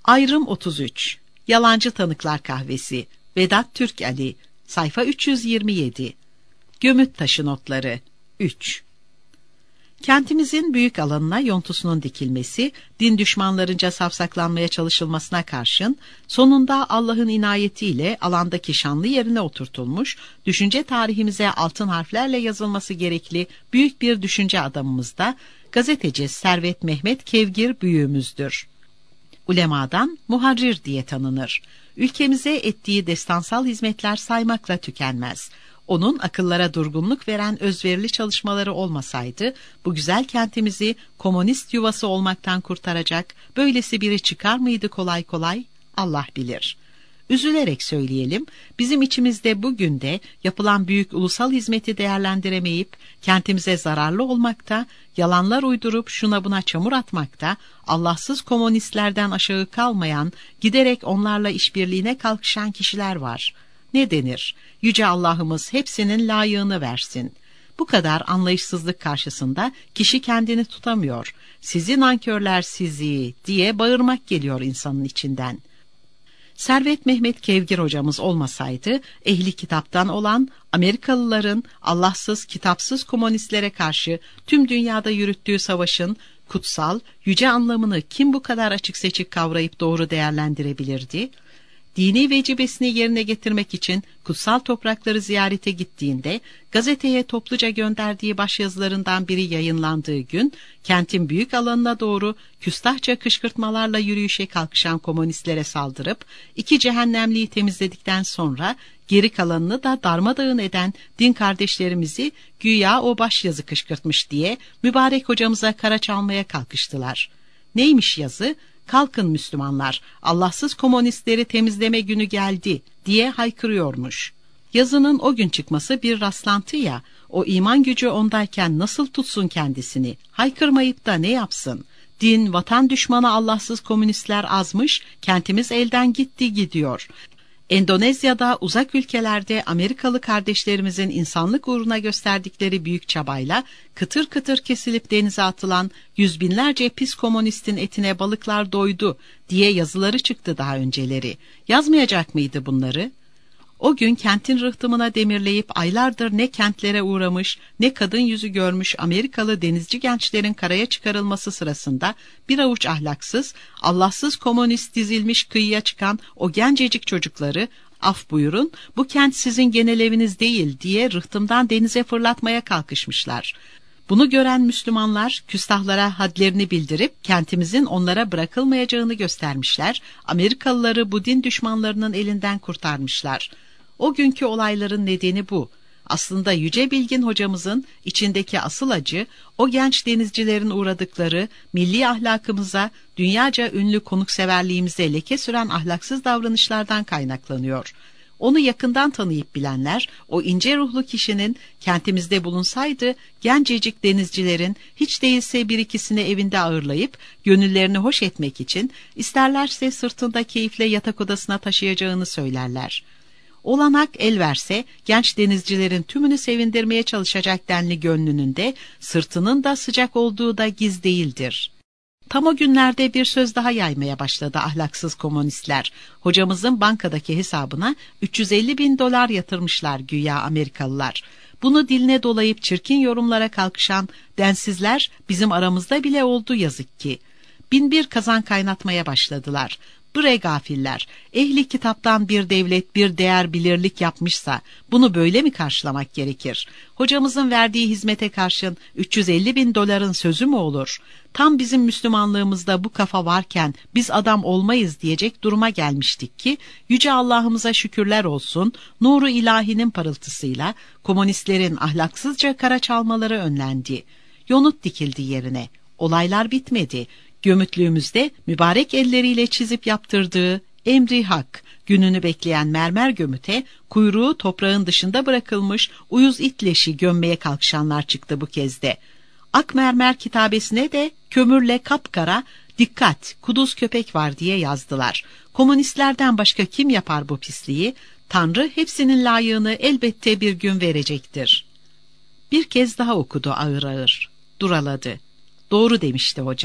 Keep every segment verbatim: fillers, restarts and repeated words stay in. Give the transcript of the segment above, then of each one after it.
Ayrım otuz üç. Yalancı Tanıklar Kahvesi. Vedat Türkali. Sayfa üç yüz yirmi yedi. Gömüt Taşı Notları. üç. Kentimizin büyük alanına yontusunun dikilmesi, din düşmanlarınca safsaklanmaya çalışılmasına karşın, sonunda Allah'ın inayetiyle alandaki şanlı yerine oturtulmuş, düşünce tarihimize altın harflerle yazılması gerekli büyük bir düşünce adamımız da gazeteci Servet Mehmet Kevgir büyüğümüzdür. Ulemadan muharrir diye tanınır. Ülkemize ettiği destansal hizmetler saymakla tükenmez. Onun akıllara durgunluk veren özverili çalışmaları olmasaydı, bu güzel kentimizi komünist yuvası olmaktan kurtaracak böylesi biri çıkar mıydı kolay kolay? Allah bilir. Üzülerek söyleyelim, bizim içimizde bugün de yapılan büyük ulusal hizmeti değerlendiremeyip, kentimize zararlı olmakta, yalanlar uydurup şuna buna çamur atmakta, Allahsız komünistlerden aşağı kalmayan, giderek onlarla işbirliğine kalkışan kişiler var. Ne denir? Yüce Allah'ımız hepsinin layığını versin. Bu kadar anlayışsızlık karşısında kişi kendini tutamıyor. Sizi nankörler sizi diye bağırmak geliyor insanın içinden. Servet Mehmet Kevgir hocamız olmasaydı, ehli kitaptan olan Amerikalıların Allahsız, kitapsız komünistlere karşı tüm dünyada yürüttüğü savaşın kutsal, yüce anlamını kim bu kadar açık seçik kavrayıp doğru değerlendirebilirdi? Dini vecibesini yerine getirmek için kutsal toprakları ziyarete gittiğinde gazeteye topluca gönderdiği başyazılarından biri yayınlandığı gün kentin büyük alanına doğru küstahça kışkırtmalarla yürüyüşe kalkışan komünistlere saldırıp iki cehennemliği temizledikten sonra geri kalanını da darmadağın eden din kardeşlerimizi güya o başyazı kışkırtmış diye mübarek hocamıza kara çalmaya kalkıştılar. Neymiş yazı? Kalkın Müslümanlar, Allahsız komünistleri temizleme günü geldi diye haykırıyormuş. Yazının o gün çıkması bir rastlantı ya, o iman gücü ondayken nasıl tutsun kendisini, haykırmayıp da ne yapsın? Din, vatan düşmanı Allahsız komünistler azmış, kentimiz elden gitti gidiyor. Endonezya'da, uzak ülkelerde Amerikalı kardeşlerimizin insanlık uğruna gösterdikleri büyük çabayla kıtır kıtır kesilip denize atılan yüz binlerce pis komünistin etine balıklar doydu diye yazıları çıktı daha önceleri. Yazmayacak mıydı bunları? O gün kentin rıhtımına demirleyip aylardır ne kentlere uğramış ne kadın yüzü görmüş Amerikalı denizci gençlerin karaya çıkarılması sırasında bir avuç ahlaksız, Allahsız komünist dizilmiş kıyıya çıkan o gencecik çocukları, af buyurun bu kent sizin genel eviniz değil diye rıhtımdan denize fırlatmaya kalkışmışlar. Bunu gören Müslümanlar küstahlara hadlerini bildirip kentimizin onlara bırakılmayacağını göstermişler, Amerikalıları bu din düşmanlarının elinden kurtarmışlar. O günkü olayların nedeni bu. Aslında Yüce Bilgin hocamızın içindeki asıl acı, o genç denizcilerin uğradıkları milli ahlakımıza, dünyaca ünlü konukseverliğimize leke süren ahlaksız davranışlardan kaynaklanıyor. Onu yakından tanıyıp bilenler, o ince ruhlu kişinin kentimizde bulunsaydı, gencecik denizcilerin hiç değilse bir ikisini evinde ağırlayıp, gönüllerini hoş etmek için, isterlerse sırtında keyifle yatak odasına taşıyacağını söylerler. Olanak el verse, genç denizcilerin tümünü sevindirmeye çalışacak denli gönlünün de, sırtının da sıcak olduğu da giz değildir. Tam o günlerde bir söz daha yaymaya başladı ahlaksız komünistler. Hocamızın bankadaki hesabına üç yüz elli bin dolar yatırmışlar güya Amerikalılar. Bunu diline dolayıp çirkin yorumlara kalkışan densizler bizim aramızda bile oldu yazık ki. Bin bir kazan kaynatmaya başladılar. Bre gafiller, ehli kitaptan bir devlet bir değer bilirlik yapmışsa bunu böyle mi karşılamak gerekir? Hocamızın verdiği hizmete karşın üç yüz elli bin doların sözü mü olur? Tam bizim Müslümanlığımızda bu kafa varken biz adam olmayız diyecek duruma gelmiştik ki Yüce Allah'ımıza şükürler olsun, nuru ilahinin parıltısıyla komünistlerin ahlaksızca kara çalmaları önlendi. Yonut dikildi yerine. Olaylar bitmedi. Gömütlüğümüzde mübarek elleriyle çizip yaptırdığı emri hak gününü bekleyen mermer gömüte kuyruğu toprağın dışında bırakılmış uyuz it leşi gömmeye kalkışanlar çıktı bu kez de. Ak mermer kitabesine de kömürle kapkara dikkat kuduz köpek var diye yazdılar. Komünistlerden başka kim yapar bu pisliği? Tanrı hepsinin layığını elbette bir gün verecektir. Bir kez daha okudu ağır ağır. Duraladı. Doğru demişti hoca.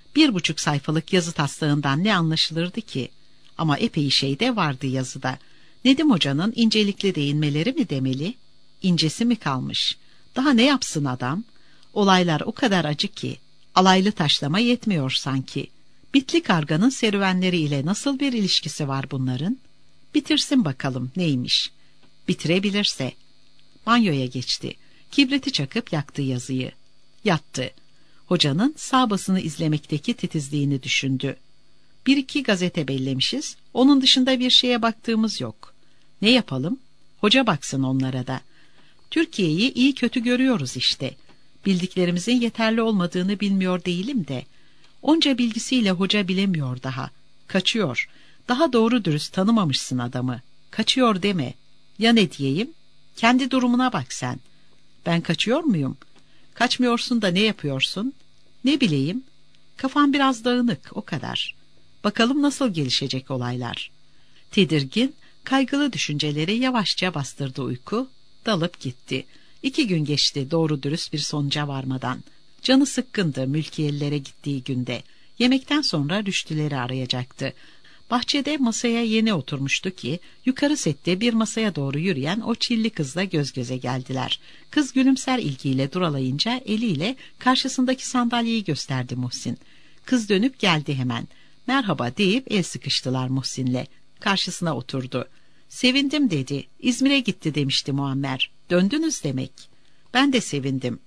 Bir buçuk sayfalık yazı taslağından ne anlaşılırdı ki? Ama epey şey de vardı yazıda. Nedim Hoca'nın incelikli değinmeleri mi demeli? İncesi mi kalmış? Daha ne yapsın adam? Olaylar o kadar acı ki, alaylı taşlama yetmiyor sanki. Bitli Karga'nın serüvenleri ile nasıl bir ilişkisi var bunların? Bitirsin bakalım neymiş. Bitirebilirse. Banyoya geçti. Kibriti çakıp yaktı yazıyı. Yattı. Hocanın sağ basını izlemekteki titizliğini düşündü. Bir iki gazete bellemişiz, onun dışında bir şeye baktığımız yok. Ne yapalım? Hoca baksın onlara da. Türkiye'yi iyi kötü görüyoruz işte. Bildiklerimizin yeterli olmadığını bilmiyor değilim de. Onca bilgisiyle hoca bilemiyor daha. Kaçıyor. Daha doğru dürüst tanımamışsın adamı. Kaçıyor deme. Ya ne diyeyim? Kendi durumuna bak sen. Ben kaçıyor muyum? Kaçmıyorsun da ne yapıyorsun? Ne bileyim? Kafan biraz dağınık, o kadar. Bakalım nasıl gelişecek olaylar. Tedirgin, kaygılı düşünceleri yavaşça bastırdı uyku, dalıp gitti. İki gün geçti doğru dürüst bir sonuca varmadan. Canı sıkkındı mülkiyelilere gittiği günde. Yemekten sonra Rüştüleri arayacaktı. Bahçede masaya yeni oturmuştu ki, yukarı sette bir masaya doğru yürüyen o çilli kızla göz göze geldiler. Kız gülümser ilgiyle duralayınca eliyle karşısındaki sandalyeyi gösterdi Muhsin. Kız dönüp geldi hemen. Merhaba deyip el sıkıştılar Muhsin'le. Karşısına oturdu. Sevindim dedi. İzmir'e gitti demişti Muammer. Döndünüz demek. Ben de sevindim.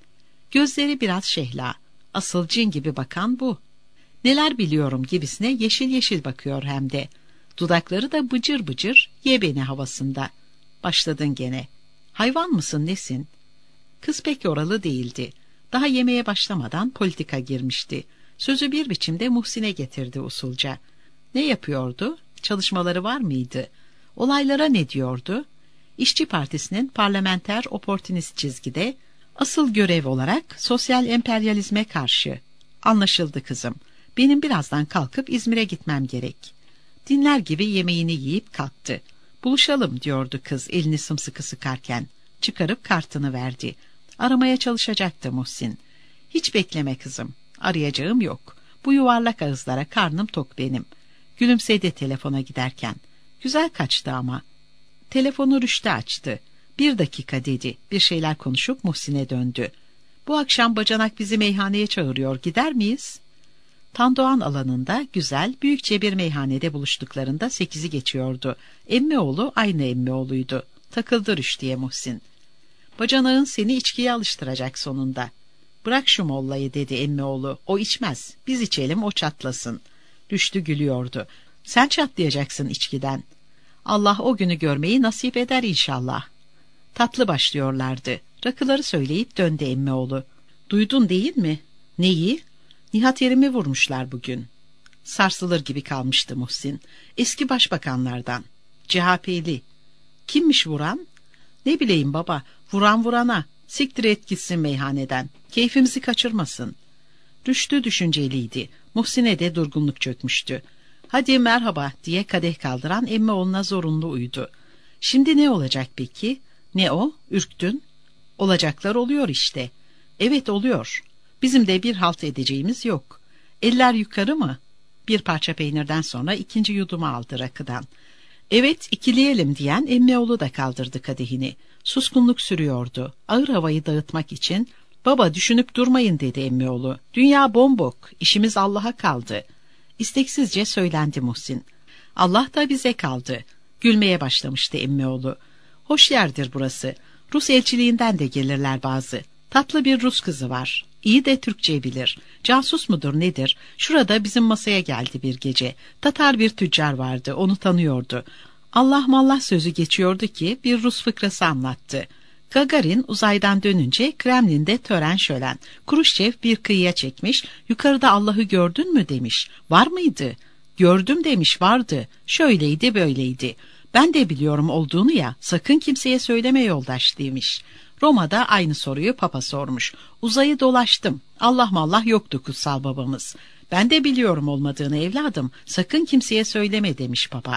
Gözleri biraz şehla. Asıl cin gibi bakan bu. Neler biliyorum gibisine yeşil yeşil bakıyor hem de. Dudakları da bıcır bıcır ye beni havasında. Başladın gene. Hayvan mısın nesin? Kız pek oralı değildi. Daha yemeğe başlamadan politika girmişti. Sözü bir biçimde Muhsin'e getirdi usulca. Ne yapıyordu? Çalışmaları var mıydı? Olaylara ne diyordu? İşçi Partisi'nin parlamenter oportunist çizgide, asıl görev olarak sosyal emperyalizme karşı. Anlaşıldı kızım. Benim birazdan kalkıp İzmir'e gitmem gerek. Dinler gibi yemeğini yiyip kalktı. Buluşalım diyordu kız elini sımsıkı sıkarken. Çıkarıp kartını verdi. Aramaya çalışacaktı Muhsin. Hiç bekleme kızım. Arayacağım yok. Bu yuvarlak ağızlara karnım tok benim. Gülümsedi telefona giderken. Güzel kaçtı ama. Telefonu Rüştü açtı. Bir dakika dedi. Bir şeyler konuşup Muhsin'e döndü. Bu akşam bacanak bizi meyhaneye çağırıyor. Gider miyiz? Tandoğan alanında güzel, büyükçe bir meyhanede buluştuklarında sekizi geçiyordu. Emmioğlu aynı Emmioğlu'ydu. Takıldı Rüştü'ye Muhsin. Bacanağın seni içkiye alıştıracak sonunda. Bırak şu mollayı dedi Emmioğlu. O içmez. Biz içelim o çatlasın. Rüştü gülüyordu. Sen çatlayacaksın içkiden. Allah o günü görmeyi nasip eder inşallah. Tatlı başlıyorlardı. Rakıları söyleyip döndü Emmioğlu. Duydun değil mi? Neyi? Nihat Yerim'i vurmuşlar bugün. Sarsılır gibi kalmıştı Muhsin. Eski başbakanlardan. C H P'li. Kimmiş vuran? Ne bileyim baba, vuran vurana. Siktir et gitsin meyhaneden. Keyfimizi kaçırmasın. Rüştü düşünceliydi. Muhsin'e de durgunluk çökmüştü. Hadi merhaba diye kadeh kaldıran Emmioğlu'na zorunlu uydu. Şimdi ne olacak peki? Ne o? Ürktün. Olacaklar oluyor işte. Evet oluyor. Bizim de bir halt edeceğimiz yok. Eller yukarı mı? Bir parça peynirden sonra ikinci yudumu aldı rakıdan. Evet ikileyelim diyen Emmioğlu da kaldırdı kadehini. Suskunluk sürüyordu. Ağır havayı dağıtmak için baba düşünüp durmayın dedi Emmioğlu. Dünya bombok, işimiz Allah'a kaldı. İsteksizce söylendi Muhsin. Allah da bize kaldı. Gülmeye başlamıştı Emmioğlu. Hoş yerdir burası. Rus elçiliğinden de gelirler bazı. Tatlı bir Rus kızı var. İyi de Türkçe bilir. Casus mudur nedir? Şurada bizim masaya geldi bir gece. Tatar bir tüccar vardı, onu tanıyordu. Allah mallah sözü geçiyordu ki bir Rus fıkrası anlattı. Gagarin uzaydan dönünce Kremlin'de tören şölen. Kruşçev bir kıyıya çekmiş, yukarıda Allah'ı gördün mü demiş. Var mıydı? Gördüm demiş, vardı. Şöyleydi böyleydi. Ben de biliyorum olduğunu ya, sakın kimseye söyleme yoldaş demiş. Roma'da aynı soruyu Papa sormuş. Uzayı dolaştım. Allah mallah yoktu kutsal babamız. Ben de biliyorum olmadığını evladım. Sakın kimseye söyleme demiş Papa.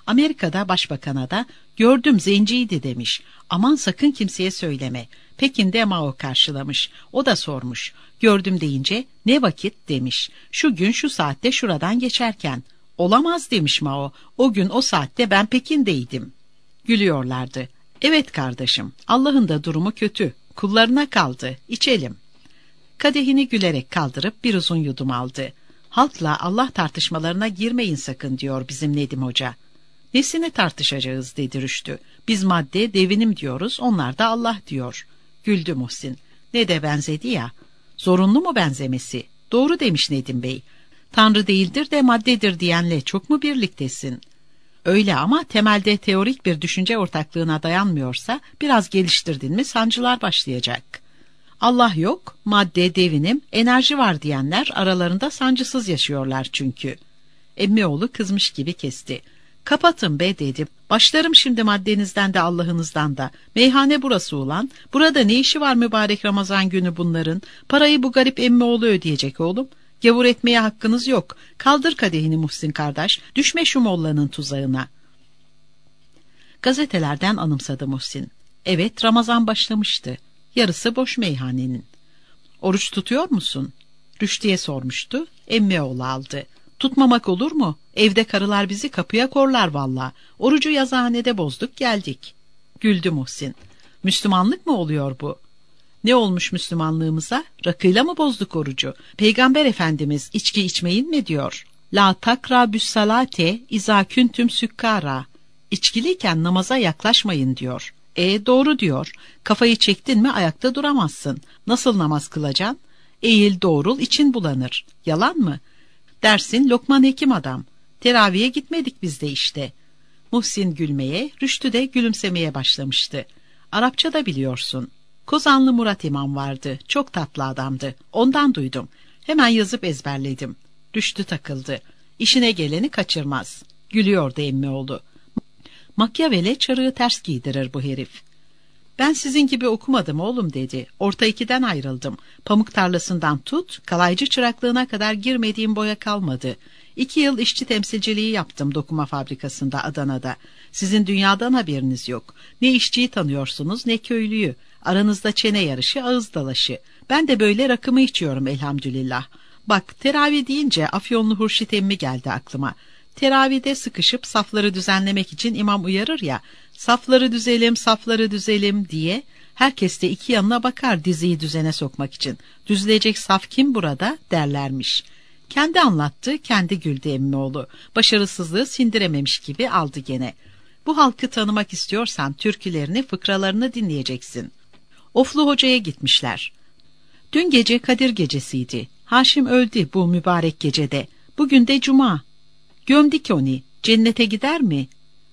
Amerika'da başbakana da gördüm zenciydi demiş. Aman sakın kimseye söyleme. Pekin'de Mao karşılamış. O da sormuş. Gördüm deyince ne vakit demiş. Şu gün şu saatte şuradan geçerken. Olamaz demiş Mao. O gün o saatte ben Pekin'deydim. Gülüyorlardı. Evet kardeşim, Allah'ın da durumu kötü. Kullarına kaldı. İçelim. Kadehini gülerek kaldırıp bir uzun yudum aldı. Halkla Allah tartışmalarına girmeyin sakın diyor bizim Nedim Hoca. Nesini tartışacağız dedi Rüştü. Biz madde devinim diyoruz, onlar da Allah diyor. Güldü Muhsin. Ne de benzedi ya. Zorunlu mu benzemesi? Doğru demiş Nedim Bey. Tanrı değildir de maddedir diyenle çok mu birliktesin? Öyle ama temelde teorik bir düşünce ortaklığına dayanmıyorsa biraz geliştirdin mi sancılar başlayacak. Allah yok, madde, devinim, enerji var diyenler aralarında sancısız yaşıyorlar çünkü. Emmioğlu kızmış gibi kesti. Kapatın be dedi. Başlarım şimdi maddenizden de Allah'ınızdan da. Meyhane burası ulan. Burada ne işi var mübarek Ramazan günü bunların? Parayı bu garip Emmioğlu ödeyecek oğlum. Gavur etmeye hakkınız yok. Kaldır kadehini Muhsin kardeş. Düşme şu mollanın tuzağına. Gazetelerden anımsadı Muhsin. Evet, Ramazan başlamıştı. Yarısı boş meyhanenin. Oruç tutuyor musun? Rüştü'ye sormuştu. Emmioğlu aldı. Tutmamak olur mu? Evde karılar bizi kapıya korlar valla. Orucu yazıhanede bozduk geldik. Güldü Muhsin. Müslümanlık mı oluyor bu? Ne olmuş Müslümanlığımıza? Rakıyla mı bozduk orucu? Peygamber Efendimiz içki içmeyin mi diyor? La takra büssalate izâ küntüm sükkâra. İçkiliyken namaza yaklaşmayın diyor. E doğru diyor. Kafayı çektin mi ayakta duramazsın. Nasıl namaz kılacaksın? Eğil doğrul için bulanır. Yalan mı? Dersin Lokman hekim adam. Teraviye gitmedik biz de işte. Muhsin gülmeye, Rüştü de gülümsemeye başlamıştı. Arapça da biliyorsun. Kozanlı Murat İmam vardı. Çok tatlı adamdı. Ondan duydum. Hemen yazıp ezberledim. Rüştü takıldı. İşine geleni kaçırmaz. Gülüyordu Emmioğlu. Makyavele çarığı ters giydirir bu herif. Ben sizin gibi okumadım oğlum dedi. Orta ikiden ayrıldım. Pamuk tarlasından tut, kalaycı çıraklığına kadar girmediğim boya kalmadı. İki yıl işçi temsilciliği yaptım dokuma fabrikasında Adana'da. Sizin dünyadan haberiniz yok. Ne işçiyi tanıyorsunuz ne köylüyü. Aranızda çene yarışı, ağız dalaşı. Ben de böyle rakımı içiyorum elhamdülillah. Bak teravih deyince Afyonlu Hurşit emmi geldi aklıma. Teravide sıkışıp safları düzenlemek için imam uyarır ya, safları düzelim, safları düzelim diye. Herkes de iki yanına bakar diziyi düzene sokmak için. Düzülecek saf kim burada derlermiş. Kendi anlattı, kendi güldü Emmioğlu. Başarısızlığı sindirememiş gibi aldı gene. Bu halkı tanımak istiyorsan türkülerini, fıkralarını dinleyeceksin. Oflu Hoca'ya gitmişler. Dün gece Kadir gecesiydi. Haşim öldü bu mübarek gecede. Bugün de cuma. Gömdik onu. Cennete gider mi?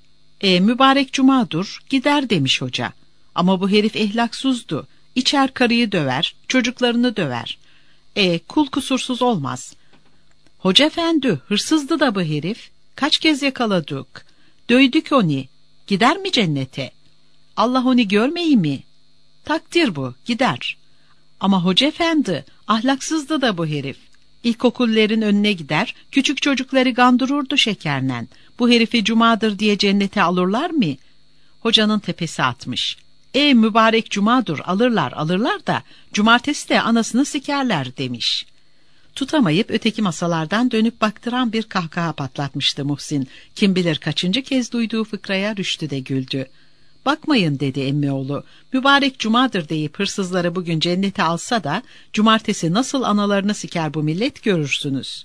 E mübarek cumadır, gider demiş hoca. Ama bu herif ehlaksuzdu. İçer karıyı döver, çocuklarını döver. E kul kusursuz olmaz. Hoca efendi, hırsızdı da bu herif. Kaç kez yakaladık. Döydük onu. Gider mi cennete? Allah onu görmeyi mi? Takdir bu, gider. Ama hoca efendi, ahlaksızdı da bu herif. İlkokullerin önüne gider, küçük çocukları gandururdu şekerlen. Bu herifi cumadır diye cennete alırlar mı? Hocanın tepesi atmış. E mübarek cumadır, alırlar alırlar da cumartesi de anasını sikerler demiş. Tutamayıp öteki masalardan dönüp baktıran bir kahkaha patlatmıştı Muhsin. Kim bilir kaçıncı kez duyduğu fıkraya Rüştü de güldü. Bakmayın dedi Emmioğlu. Mübarek cumadır deyip hırsızları bugün cennete alsa da cumartesi nasıl analarını siker bu millet görürsünüz.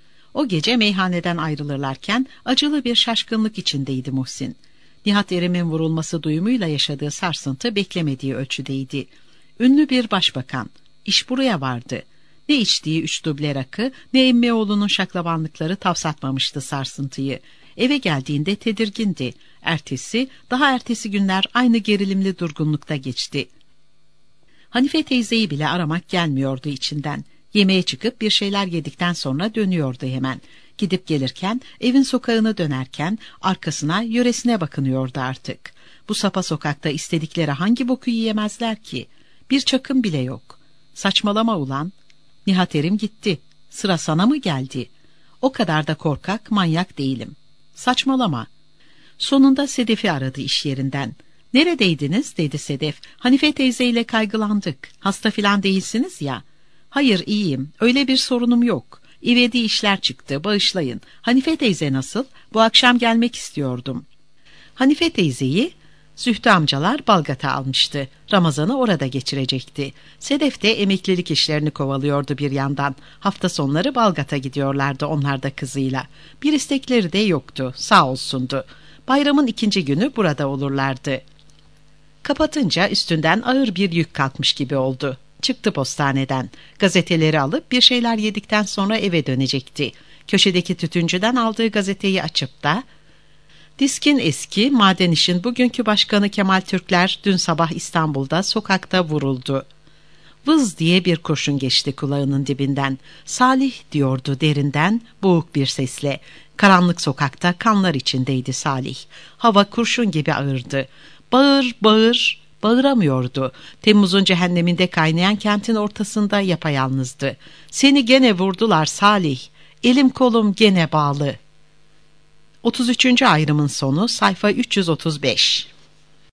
O gece meyhaneden ayrılırlarken acılı bir şaşkınlık içindeydi Muhsin. Nihat Erim'in vurulması duyumuyla yaşadığı sarsıntı beklemediği ölçüdeydi. Ünlü bir başbakan. İş buraya vardı. Ne içtiği üç duble rakı ne Emmioğlu'nun şaklabanlıkları tavsatmamıştı sarsıntıyı. Eve geldiğinde tedirgindi. Ertesi, daha ertesi günler aynı gerilimli durgunlukta geçti. Hanife teyzeyi bile aramak gelmiyordu içinden. Yemeğe çıkıp bir şeyler yedikten sonra dönüyordu hemen. Gidip gelirken, evin sokağını dönerken arkasına, yöresine bakınıyordu artık. Bu sapa sokakta istedikleri hangi boku yiyemezler ki? Bir çakım bile yok. Saçmalama ulan. Nihat Erim gitti. Sıra sana mı geldi? O kadar da korkak, manyak değilim. Saçmalama. Sonunda Sedef'i aradı iş yerinden. "Neredeydiniz?" dedi Sedef. "Hanife teyzeyle kaygılandık. Hasta filan değilsiniz ya." "Hayır, iyiyim. Öyle bir sorunum yok. İvedi işler çıktı. Bağışlayın. Hanife teyze nasıl? Bu akşam gelmek istiyordum." Hanife teyzeyi Zühtü amcalar Balgat'a almıştı. Ramazan'ı orada geçirecekti. Sedef de emeklilik işlerini kovalıyordu bir yandan. Hafta sonları Balgat'a gidiyorlardı onlar da kızıyla. Bir istekleri de yoktu. Sağ olsundu. Bayramın ikinci günü burada olurlardı. Kapatınca üstünden ağır bir yük kalkmış gibi oldu. Çıktı postaneden. Gazeteleri alıp bir şeyler yedikten sonra eve dönecekti. Köşedeki tütüncüden aldığı gazeteyi açıp da "Diskin eski, Maden İş'in bugünkü başkanı Kemal Türkler dün sabah İstanbul'da sokakta vuruldu." Vız diye bir kurşun geçti kulağının dibinden. "Salih," diyordu derinden boğuk bir sesle. Karanlık sokakta kanlar içindeydi Salih. Hava kurşun gibi ağırdı. Bağır, bağır, bağıramıyordu. Temmuz'un cehenneminde kaynayan kentin ortasında yapayalnızdı. "Seni gene vurdular Salih. Elim kolum gene bağlı." otuz üçüncü ayrımın sonu, sayfa üç yüz otuz beş.